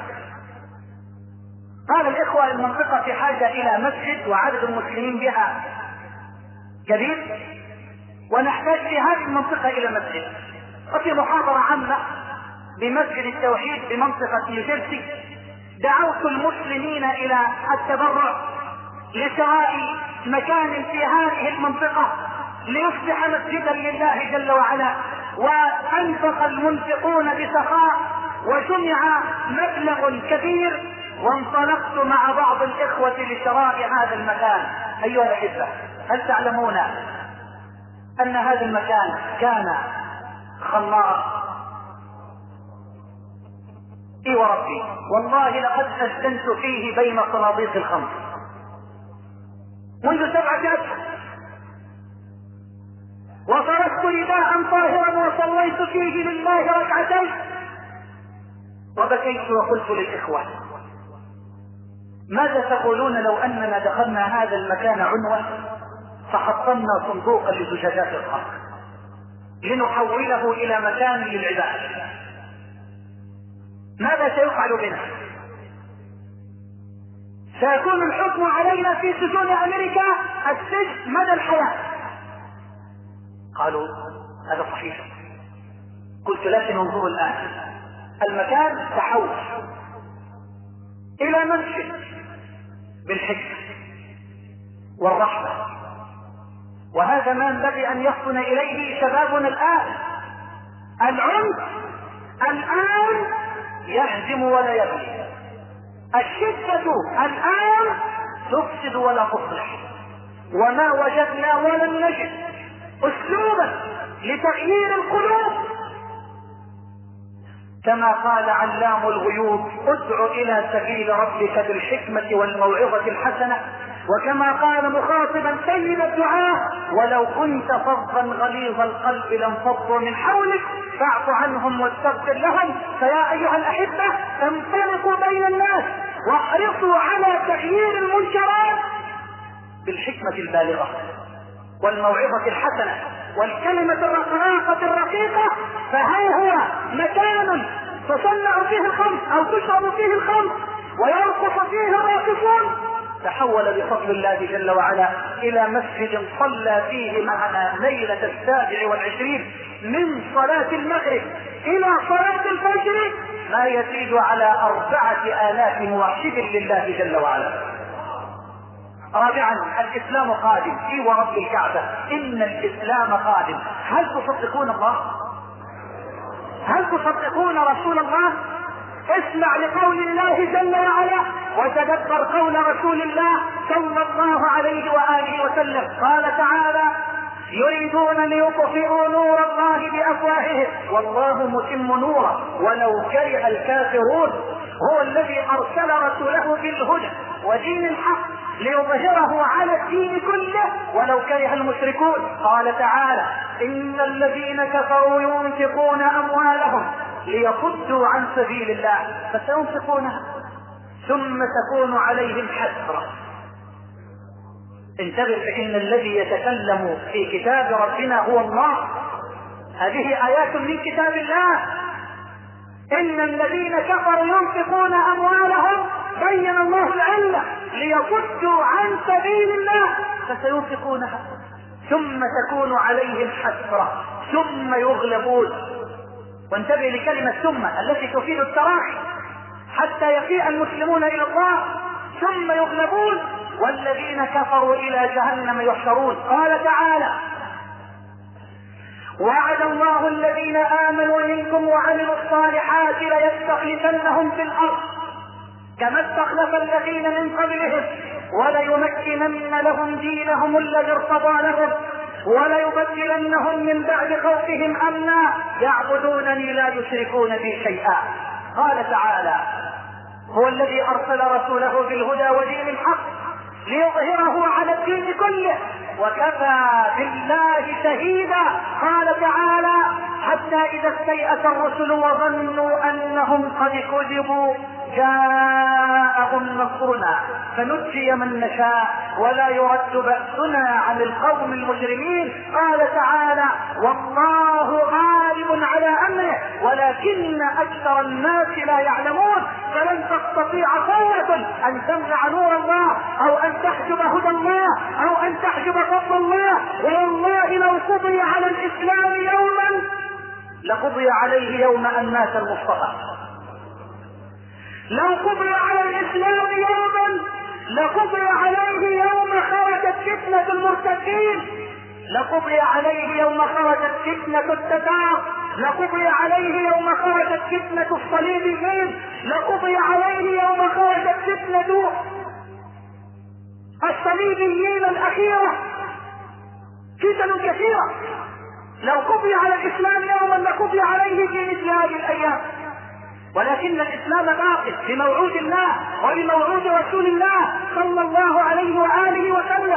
قال الإخوة: المنطقة في حاجة إلى مسجد وعدد المسلمين بها كبير، ونحتاج في هذه المنطقة إلى مسجد. وفي محاضرة عامة بمسجد التوحيد بمنطقة نيوجيرسي دعوت المسلمين الى التبرع لشراء مكان في هذه المنطقة ليصبح مسجدا لله جل وعلا، وانفق المنفقون بسخاء وجمع مبلغ كبير، وانطلقت مع بعض الاخوة لشراء هذا المكان. ايها الاحبة، هل تعلمون ان هذا المكان كان خمارا؟ اي وربي والله لقد أذنت فيه بين صناديق الخمر منذ 7 أشهر، وصرفت رداء طاهرا وصليت فيه لله ركعتين، وبكيت وقلت للإخوة: ماذا تقولون لو أننا دخلنا هذا المكان عنوة فحطمنا صندوقا لزجاجات الخمر لنحوله إلى مكان للعبادة؟ ماذا سيفعل بنا؟ سيكون الحكم علينا في سجون أمريكا السجن مدى الحياة. قالوا: هذا صحيح. قلت: لكن انظروا الآن، المكان تحول إلى مسجد بالحكمة والرحمة، وهذا ما ينبغي أن يفطن إليه شبابنا الآن. العنف الآن يهزم ولا يبني، الشدة الآن تفسد ولا تصلح، وما وجدنا ولم نجد أسلوبا لتغيير القلوب. كما قال علام الغيوب: ادع إلى سبيل ربك بالحكمة والموعظة الحسنة. وكما قال مخاطبا سيد الدعاة: ولو كنت فظا غليظ القلب لانفضوا من حولك فاعف عنهم واستغفر لهم. فيا أيها الأحبة، انطلقوا بين الناس واحرصوا على تغيير المنكرات بالحكمة البالغة والموعظة الحسنة والكلمة الرقراقة الرقيقة. فها هو مكان تصنع فيه الخمر أو تشرب فيه الخمر ويرقص فيه الراقصون، تحول بفضل الله جل وعلا إلى مسجد صلى فيه معنا ليلة 27 من صلاة المغرب إلى صلاة الفجر ما يزيد على 4000 موحد لله جل وعلا. رابعا: الإسلام قادم. اي ورب الكعبة إن الإسلام قادم. هل تصدقون الله؟ هل تصدقون رسول الله؟ اسمع لقول الله جل وعلا وتدبر قول رسول الله صلى الله عليه وآله وسلم. قال تعالى: يريدون ليطفئوا نور الله بأفواههم والله متم نوره ولو كره الكافرون. هو الذي أرسل رسوله بالهدى ودين الحق ليظهره على الدين كله ولو كره المشركون. قال تعالى: إن الذين كفروا ينفقون أموالهم ليصدوا عن سبيل الله فسينفقونها ثم تكون عليهم حسرة. انتبه، فإن الذي يتكلم في كتاب ربنا هو الله. هذه آيات من كتاب الله. إن الذين كفروا ينفقون أموالهم، بين الله العلة، ليصدوا عن سبيل الله فسينفقونها ثم تكون عليهم حسرة ثم يغلبون. وانتبه لكلمة ثم التي تفيد التراخي حتى يفيء المسلمون إلى الله. ثم يغلبون والذين كفروا إلى جهنم يحشرون. قال تعالى: وعد الله الذين آمنوا منكم وعملوا الصالحات ليستخلفنهم في الأرض كما استخلف الذين من قبلهم وليمكنن لهم دينهم الذي ارتضى لهم وليبدلنهم من بعد خوفهم أمنا يعبدونني لا يشركون بي شيئا. قال تعالى: هو الذي أرسل رسوله بالهدى ودين الحق ليظهره على الدين كله وكفى بالله شهيدا. قال تعالى: حتى إذا استيأس الرسل وظنوا أنهم قد كذبوا جاءهم نصرنا فنجي من نشاء ولا يرد بأسنا عن القوم المجرمين. قال تعالى: والله غالب على أمره ولكن أكثر الناس لا يعلمون. فلن تستطيع قوة أن تمنع نور الله أو أن تحجب هدى الله أو أن تحجب فضل الله. والله لو قضي على الإسلام يوما لقضي عليه يوم أن مات المصطفى. لو قضي على الإسلام يوما لقضي عليه يوم خرجت فتنة المرتدين، لقضي عليه يوم خرجت فتنة التتار، لقضي عليه يوم خرجت فتنة الصليبيين، لقضي عليه يوم خرجت فتنة الصليبيين الأخيرة. فتن كثيرة. لو قضي على الإسلام يوما لقضي عليه في مثل هذه الأيام، ولكن الإسلام باقي بموعود الله وبموعود رسول الله صلى الله عليه وآله وسلم.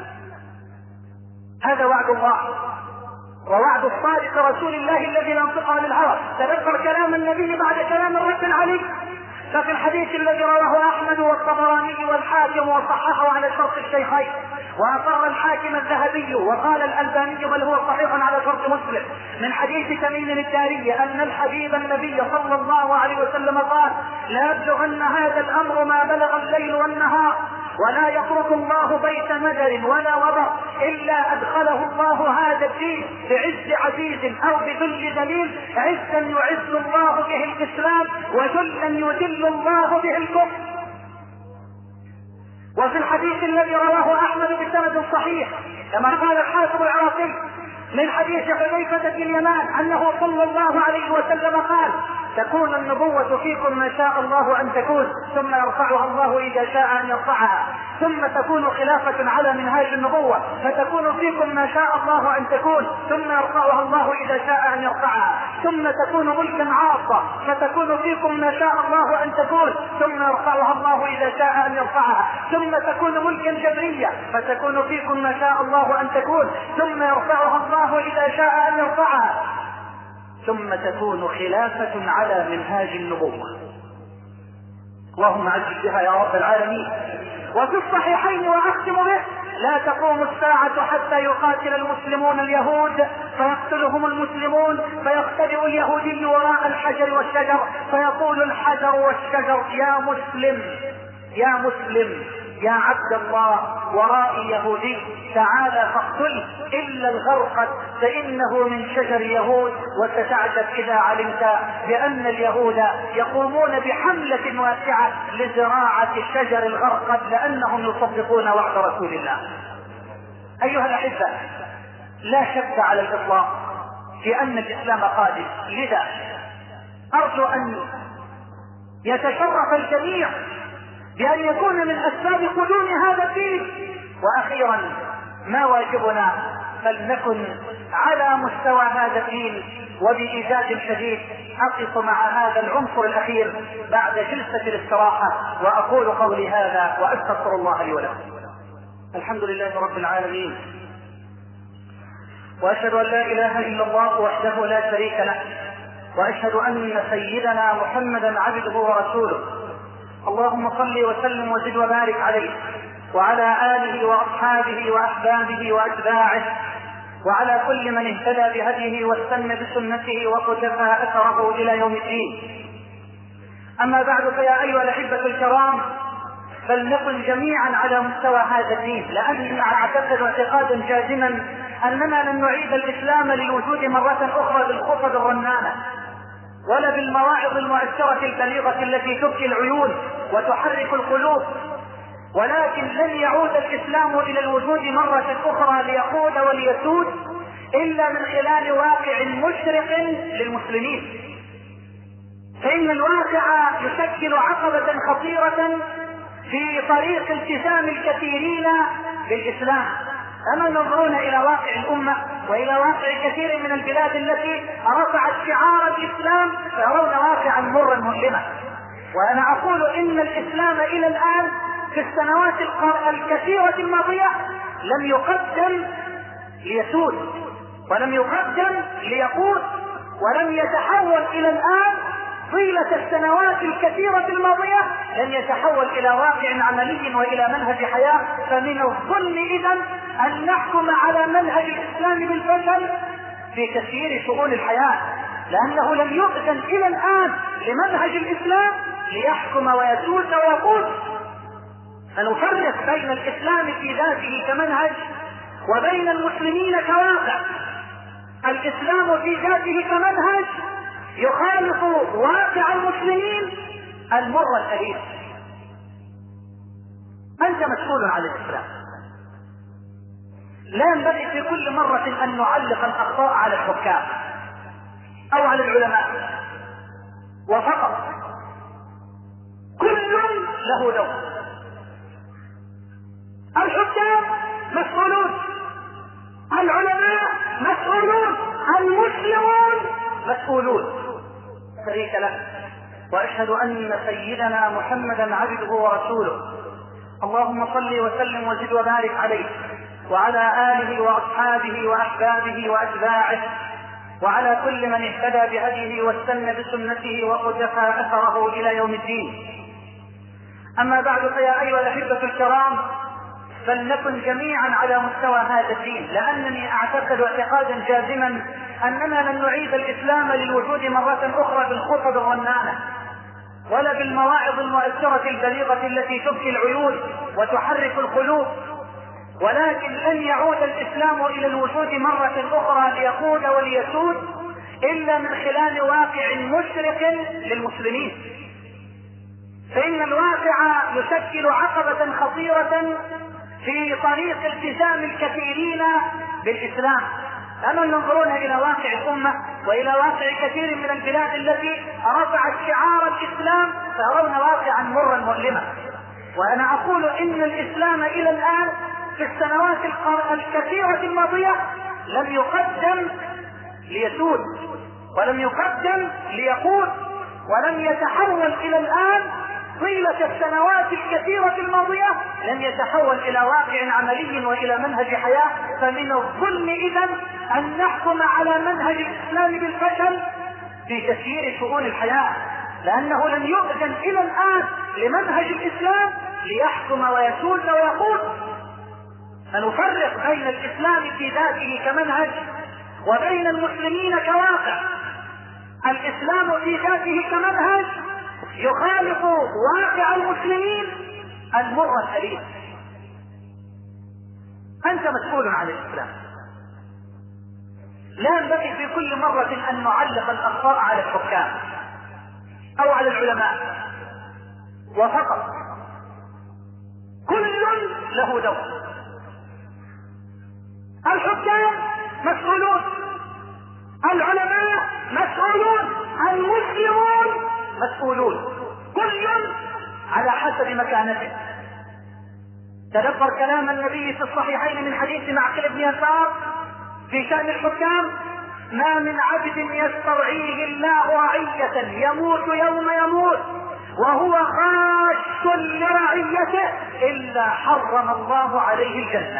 هذا وعد الله ووعد الصادق رسول الله الذي لا ينطق عن الهوى. تذكر كلام النبي بعد كلام الرب العلي. ففي الحديث الذي رواه أحمد والطبراني والحاكم وصححه على شرط الشيخين، وأقر الحاكم الذهبي وقال الألباني بل هو صحيح على شرط مسلم، من حديث تميم الداري أن الحبيب النبي صلى الله عليه وسلم قال: لا يبلغن هذا الأمر ما بلغ الليل والنهار، ولا يترك الله بيت مدر ولا وبر إلا أدخله الله هذا الدين بعز عزيز أو بذل ذليل، عزا يعز الله به الإسلام وذلا يذل الله به الكفر. وفي الحديث الذي رواه أحمد بسند صحيح كما قال الحافظ العراقي من حديث حذيفة بن اليمان أنه صلى الله عليه وسلم قال: تكون النبوة فيكم ما شاء الله أن تكون، ثم يرفعها الله إذا شاء أن يرفعها، ثم تكون خلافة على منهاج النبوة فتكون فيكم ما شاء الله أن تكون، ثم يرفعها الله إذا شاء أن يرفعها، ثم تكون ملكا عاصة فتكون فيكم ما شاء الله أن تكون، ثم يرفعها الله إذا شاء أن يرفعها، ثم تكون ملكا جبرية فتكون فيكم ما شاء الله أن تكون، ثم يرفعها الله إذا شاء أن يرفعها، ثم تكون خلافة على منهاج النبوة. اللهم عجل بها يا رب العالمين. وفي الصحيحين وأختم به: لا تقوم الساعة حتى يقاتل المسلمون اليهود فيقتلهم المسلمون، فيختبئ اليهودي وراء الحجر والشجر فيقول الحجر والشجر: يا مسلم يا مسلم يا عبد الله، ورائي يهودي تعالى فاقتله إلا الغرقد فإنه من شجر يهود. وستعجب إذا علمت بأن اليهود يقومون بحملة واسعة لزراعة شجر الغرقد لأنهم يصدقون وعد رسول الله. أيها الأحبة، لا شك على الإطلاق في أن الإسلام قادم، لذا أرجو أن يتشرف الجميع بأن يكون من أسباب قدوم هذا الدين. وأخيرا ما واجبنا؟ فلنكن على مستوى هذا الدين. وبإيجاد شديد أقف مع هذا العنصر الأخير بعد جلسة الاستراحة، وأقول قولي هذا وأستغفر الله لي ولكم. الحمد لله رب العالمين، وأشهد أن لا إله إلا الله وحده لا شريك له، وأشهد أن سيدنا محمدا عبده ورسوله. اللهم صل وسلم وزد وبارك عليه وعلى آله وأصحابه وأحبابه وأتباعه وعلى كل من اهتدى بهديه واستنى بسنته وقتفى أثره إلى يوم الدين. أما بعد، فيا أيها الأحبة الكرام، فلنكن جميعا على مستوى هذا الدين، لأني أعتقد اعتقادا جازما أننا لن نعيد الإسلام للوجود مرة أخرى بالخطب الرنانة ولا بالمواعظ المؤثرة البليغة التي تبكي العيون وتحرك القلوب، ولكن لن يعود الإسلام إلى الوجود مرة أخرى ليقود وليسود إلا من خلال واقع مشرق للمسلمين. فإن الواقع يشكل عقبة خطيرة في طريق التزام الكثيرين بالإسلام. أما ينظرون إلى واقع الأمة وإلى واقع كثير من البلاد التي رفعت شعار الإسلام فيرون واقعا مرا مؤلما. وأنا أقول إن الإسلام إلى الآن في السنوات الكثيرة الماضية لم يقدم ليسود، ولم يقدم ليقود، ولم يتحول إلى الآن طيلة السنوات الكثيرة الماضية لن يتحول إلى واقع عملي وإلى منهج حياة. فمن الظلم إذن أن نحكم على منهج الإسلام بالفشل في كثير شؤون الحياة، لأنه لم يؤذن إلى الآن لمنهج الإسلام ليحكم ويسود ويقود. فنفرق بين الإسلام في ذاته كمنهج وبين المسلمين كواقع. الإسلام في ذاته كمنهج يخالف واقع المسلمين المر الأليم. أنت مسؤول عن الإسلام. لا ينبغي في كل مرة أن نعلق الأخطاء على الحكام أو على العلماء وفقط. كل له دور. الحكام مسؤولون، العلماء مسؤولون، المسلمون مسؤولون. شريك له. وأشهد أن سيدنا محمدا عبده ورسوله. اللهم صل وسلم وزد وبارك عليه وعلى آله وأصحابه وأحبابه وأتباعه وعلى كل من اهتدى بهديه واستنى بسنته وقتفى أثره إلى يوم الدين. أما بعد، فيا أيها الأحبة الكرام، فلنكن جميعا على مستوى هذا الدين، لأنني أعتقد اعتقادا جازما أننا لن نعيد الإسلام للوجود مرة أخرى بالخطب الرنانة ولا بالمواعظ المؤثرة البليغة التي تبكي العيون وتحرك القلوب، ولكن لن يعود الإسلام إلى الوجود مرة أخرى ليقود وليسود إلا من خلال واقع مشرق للمسلمين. فإن الواقع يشكل عقبة خطيرة في طريق التزام الكثيرين بالإسلام، لأنهم ينظرون إلى واقع الأمة وإلى واقع كثير من البلاد التي رفعت شعار الإسلام فيرون واقعا مرا مؤلما. وأنا أقول إن الإسلام إلى الآن في السنوات الكثيرة الماضية لم يقدم ليسود ولم يقدم ليقود، ولم يتحول إلى الآن طيلة السنوات الكثيرة الماضية لم يتحول إلى واقع عملي وإلى منهج حياة. فمن الظلم إذن أن نحكم على منهج الإسلام بالفشل في تسيير شؤون الحياة، لأنه لم يؤذن إلى الآن لمنهج الإسلام ليحكم ويسود ويقود. فنفرق بين الإسلام في ذاته كمنهج وبين المسلمين كواقع. الإسلام في ذاته كمنهج يخالف واقع المسلمين المر الأليم. أنت مسؤول عن الإسلام. لا ينبغي في كل مرة أن نعلق الأخطاء على الحكام أو على العلماء وفقط. كل له دور. الحكام مسؤولون، العلماء مسؤولون، المسلمون مسؤولون، كل على حسب مكانته. تدبر كلام النبي في الصحيحين من حديث معقل بن يسار في شأن الحكام: ما من عبد يسترعيه الله رعية يموت يوم يموت وهو خاش لرعيته إلا حرم الله عليه الجنة.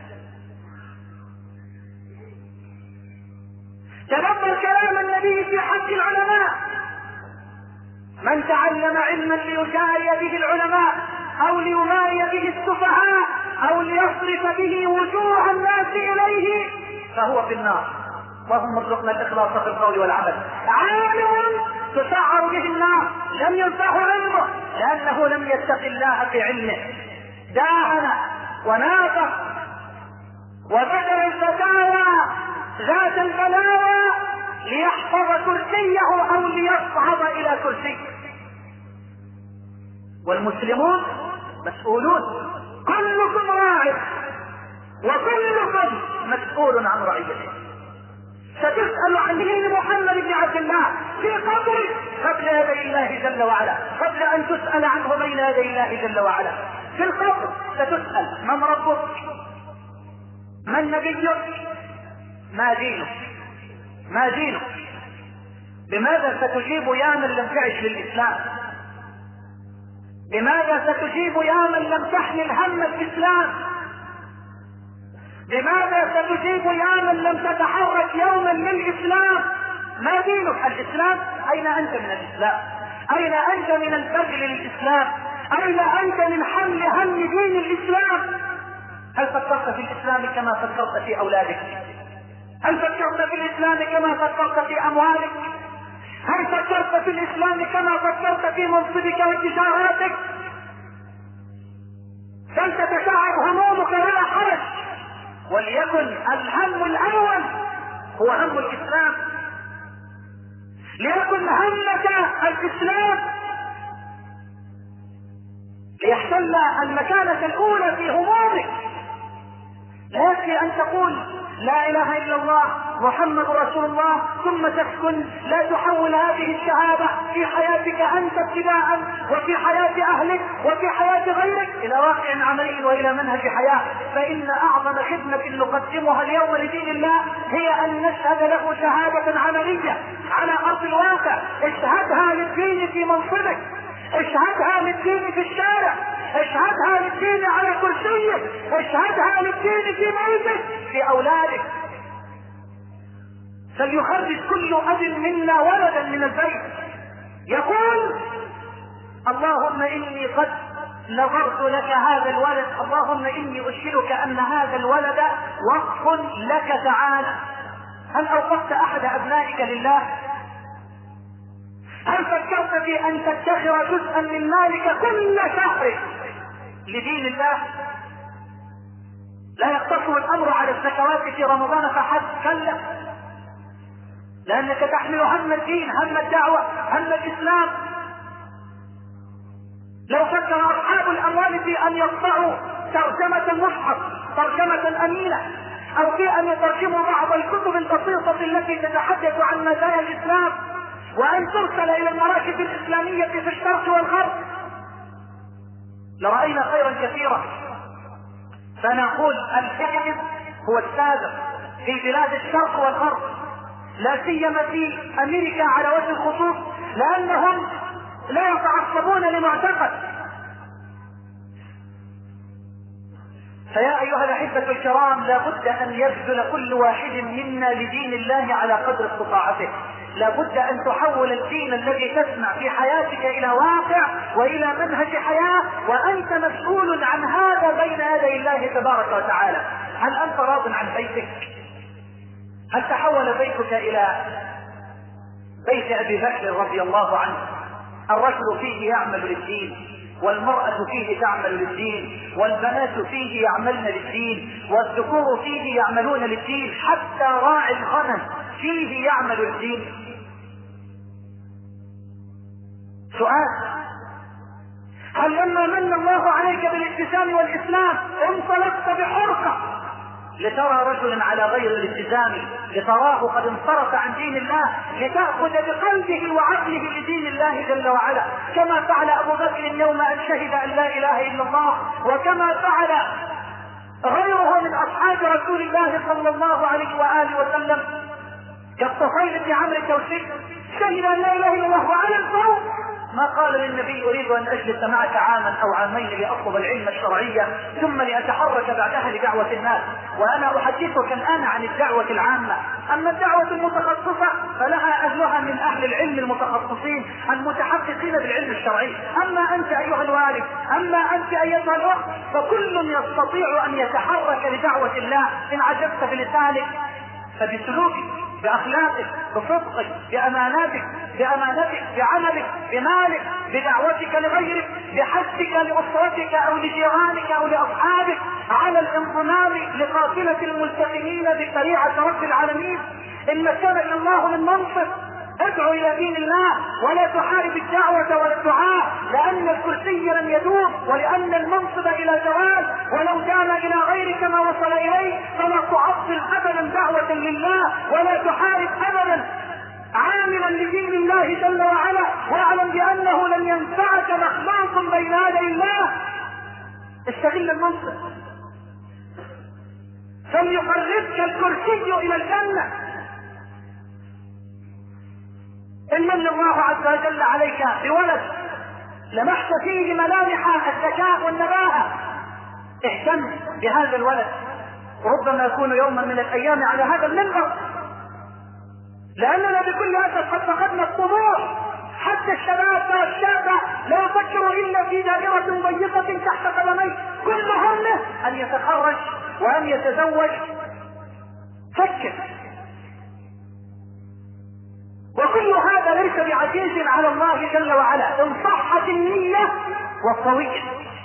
تدبر كلام النبي في حق العلماء: من تعلم علما ليجاري به العلماء او ليماري به السفهاء او ليصرف به وجوه الناس اليه فهو في النار. اللهم ارزقنا الاخلاص في القول والعمل. عالم تسعر به النار لم ينفعه علمه لانه لم يتق الله في علمه، داهن ونافق وبدل الفتاوى ذات البلاوى ليحفظ كرسيه او ليصعد الى كرسيه. والمسلمون مسؤولون، كلكم راع وكلكم مسؤول عن رعيته. ستسأل عن دين محمد بن عبد الله في قبره قبل يدي الله جل وعلا، قبل ان تسأل عنه بين يدي الله جل وعلا. في القبر ستسأل: من ربك؟ من نبيك؟ ما دينك؟ ما دينك؟ بماذا ستجيب يا من لم تعش للإسلام؟ بماذا ستجيب يا من لم تحمل هم الإسلام؟ بماذا ستجيب يا من لم تتحرك يوما للإسلام؟ ما دينك؟ الإسلام. أين أنت من الإسلام؟ أين أنت من البذل للإسلام؟ أين أنت من حمل هم دين الإسلام؟ هل فكرت في الإسلام كما فكرت في أولادك؟ هل فكرت في الإسلام كما فكرت في أموالك؟ هل فكرت في الإسلام كما فكرت في منصبك واتجاهاتك؟ فلتتشعب همومك ولا حرج، وليكن الهم الأول هو هم الإسلام. ليكن همك الإسلام، تتولى المكانة الأولى في همومك. لا يكفي أن تقول لا إله إلا الله محمد رسول الله ثم تسكن، لا تحول هذه الشهادة في حياتك أنت ابتداء وفي حياة أهلك وفي حياة غيرك إلى واقع عملي وإلى منهج حياة. فإن أعظم خدمة نقدمها اليوم لدين الله هي أن نشهد له شهادة عملية على أرض الواقع. اشهدها للدين في منصبك، اشهدها للدين في الشارع، اشهدها للدين على كرسيك، اشهدها للدين في بيتك، في أولادك. فليخرج كل أب منا ولدا من البيت يقول اللهم إني قد نظرت لك هذا الولد، اللهم إني أشهدك أن هذا الولد وقف لك تعالى. هل أوقفت أحد أبنائك لله؟ هل فكرت في أن تدخر جزءا من مالك كل شهر لدين الله؟ لا يقتصر الأمر على الزكوات في رمضان فحسب، كلا، لأنك تحمل هم الدين، هم الدعوة، هم الإسلام. لو فكر أصحاب الأموال في أن يطبعوا ترجمة المصحف، ترجمة أمينة، أو في أن يترجموا بعض الكتب البسيطة التي تتحدث عن مزايا الإسلام وأن ترسل إلى المراكز الإسلامية في الشرق والغرب، لرأينا خيرا كثيرا. فنقول الحزب هو السابق في بلاد الشرق والغرب، لا سيما في أمريكا على وجه الخصوص، لأنهم لا يتعصبون لمعتقد. فيا أيها الأحبة الكرام، لا بد أن يبذل كل واحد منا لدين الله على قدر استطاعته. لا بد أن تحول الدين الذي تسمع في حياتك إلى واقع وإلى منهج حياة، وأنت مسؤول عن هذا بين يدي الله تبارك وتعالى. هل أنت راض عن بيتك؟ هل تحول بيتك إلى بيت أبي بكر رضي الله عنه؟ الرجل فيه يعمل للدين، والمرأة فيه تعمل للدين، والبنات فيه يعملن للدين، والذكور فيه يعملون للدين، حتى راعي الغنم فيه يعمل للدين. سؤال: هل لما من الله عليك بالالتزام والإسلام انطلقت بحرقة لترى رجلا على غير الالتزام، لتراه قد انصرف عن دين الله، لتأخذ بقلبه وعقله لدين الله جل وعلا، كما فعل أبو بكر يوم أن شهد أن لا إله إلا الله، وكما فعل غيره من أصحاب رسول الله صلى الله عليه وآله وسلم كالطفيل بن عمرو الدوسي، شهد أن لا إله إلا الله وعلى الفور ما قال للنبي أريد أن أجلس معك عاما أو عامين لأطلب العلم الشرعية ثم لأتحرك بعدها لدعوة الناس. وأنا أحدثك الآن عن الدعوة العامة. أما الدعوة المتخصصة فلها أهلها من أهل العلم المتخصصين المتحققين بالعلم الشرعي. أما أنت أيها الوالد، أما أنت أيها الأخت، فكل يستطيع أن يتحرك لدعوة الله. إن عجبت بلسانك فبسلوكك، بأخلاقك، بصدقك، بأماناتك، بعملك، بمالك، بدعوتك لغيرك، بحثك لأسرتك أو لجيرانك أو لأصحابك على الانضمام لقافلة الملتزمين بشريعة رب العالمين. إن مكنك الله من منصب ادعو إلى دين الله، ولا تحارب الدعوة ولا الدعاء، لأن الكرسي لن يدوم، ولأن المنصب إلى زوال، ولو كان إلى غيرك ما وصل إليه. فلا تعطل أبدا دعوة لله، ولا تحارب أبدا عاملا لدين الله جل وعلا، واعلم بأنه لن ينفعك مخلوق بين يدي الله. استغل المنصب، فليقربك الكرسي إلى الجنة. إن من الله عز وجل عليك بولد لمحت فيه ملامح الذكاء والنباهة، اهتم بهذا الولد، ربما يكون يوما من الأيام على هذا المنبر، لأننا بكل أسف قد فقدنا الطموح. حتى الشباب والشابة لا يفكروا إلا في دائرة ضيقة تحت قدميه، كل همه أن يتخرج وأن يتزوج. فكر، وكل هذا ليس بعزيز على الله جل وعلا إن صحت النية والطوية.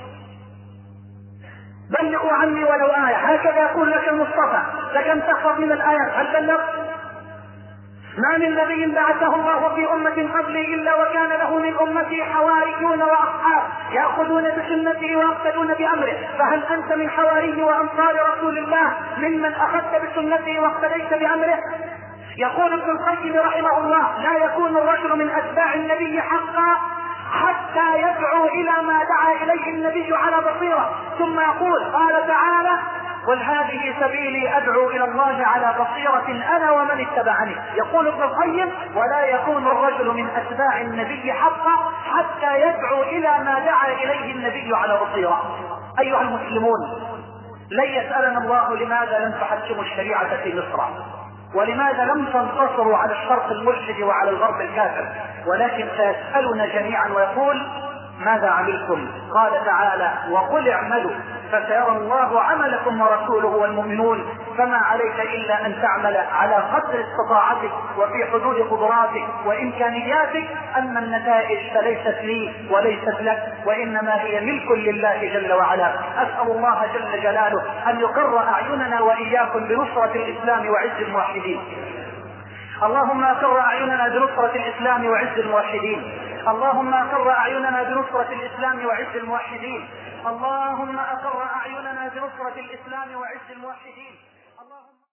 بلغوا عني ولو آية، هكذا يقول لك المصطفى. لكن تحفظ من الآيات، هل بلغت؟ ما من نبي بعثه الله في أمة قبلي إلا وكان له من أمتي حواريون وأصحاب يأخذون بسنته ويقتدون بأمره. فهل أنت من حواري وأنصار رسول الله ممن أخذت بسنته واقتديت بأمره؟ يقول ابن القيم رحمه الله: لا يكون الرجل من أتباع النبي حقا حتى يدعو إلى ما دعا إليه النبي على بصيرة. ثم يقول: قال تعالى: قل هذه سبيلي أدعو إلى الله على بصيرة أنا ومن اتبعني. يقول ابن القيم: ولا يكون الرجل من أتباع النبي حقا حتى يدعو إلى ما دعا إليه النبي على بصيرة. أيها المسلمون، لن يسألنا الله لماذا لم تحكموا الشريعة في مصر، ولماذا لم تنتصروا على الشرق الملحد وعلى الغرب الكافر، ولكن سيسألنا جميعا ويقول: ماذا عملتم؟ قال تعالى: وقل اعملوا فسيرى الله عملكم ورسوله والمؤمنون، فما عليك إلا أن تعمل على قدر استطاعتك وفي حدود قدراتك وإمكانياتك. أما النتائج فليست لي وليست لك، وإنما هي ملك لله جل وعلا. أسأل الله جل جلاله أن يقر أعيننا وإياكم بنصرة الإسلام وعز الموحدين. اللهم أقر أعيننا بنصرة الإسلام وعز الموحدين. اللهم أقر أعيننا بنصرة الإسلام وعز الموحدين. اللهم أقر أعيننا بنصرة الإسلام وعز الموحدين. اللهم